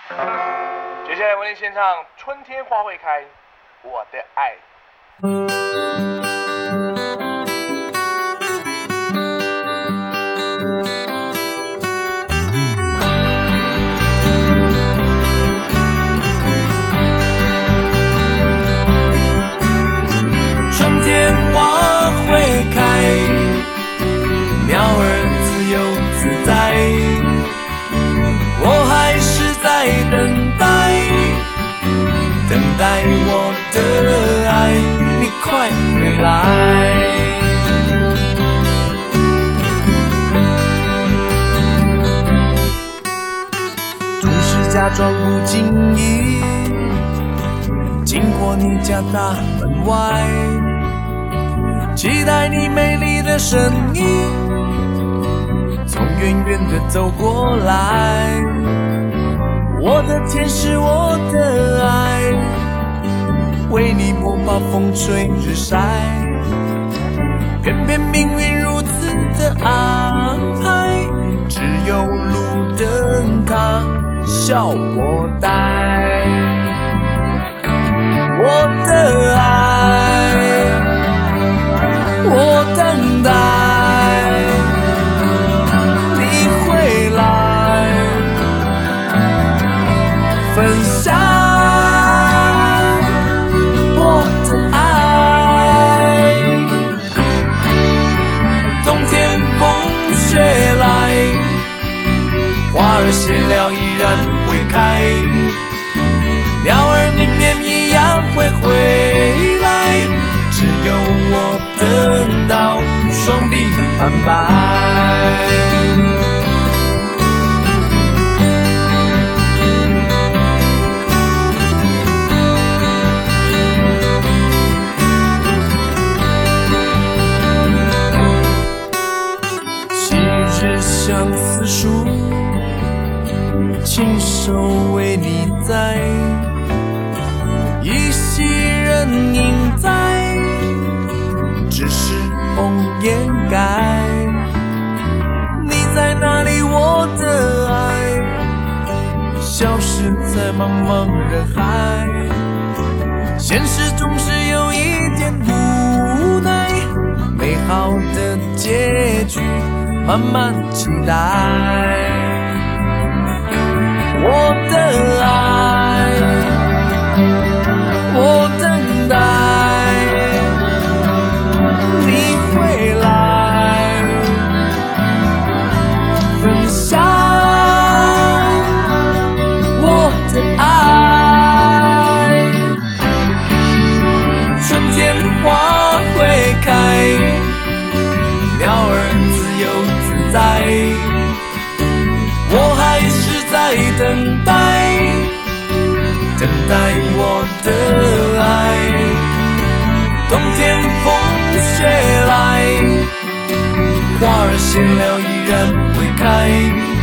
接下来为您献唱《春天花会开》，我的爱。 春天花会开，鸟儿自由自在，我还是在等待，等待我的爱，你快回来。总是假装不经意经过你家大门外，期待你美丽的身影从远远的走过来。我的天使，我的爱，为你不怕风吹日晒，偏偏命运如此的安排，只有路灯它笑我呆。我的爱，我等待你回来，分享我的爱。冬天风雪来，花儿谢了依然会开，鸟儿明年一样会回来，只有我等到双臂安排。昔日相思树，亲手为你栽，依稀人影在，只是风掩盖。你在哪里，我的爱，消失在茫茫人海。现实总是有一点无奈，美好的结局慢慢期待。我的爱，我等待你回来，分享我的爱。春天花会开，鸟儿自由自在，我还是在等待，等待我的爱。冬天风雪来，花儿谢了依然会开，